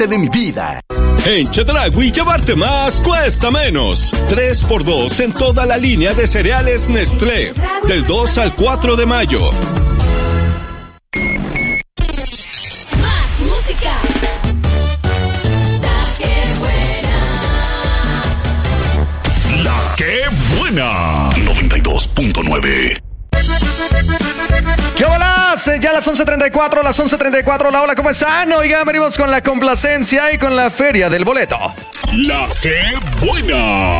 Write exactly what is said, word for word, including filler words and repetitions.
de mi vida. En Chedraui llevarte más cuesta menos. tres por dos en toda la línea de cereales Nestlé. Del dos al cuatro de mayo. Más música. La que buena. La que buena. noventa y dos punto nueve. ¿Qué bolas? Ya las once treinta y cuatro, las once treinta y cuatro. Hola, hola, ¿cómo están? Oigan, venimos con la complacencia y con la feria del boleto. La que buena.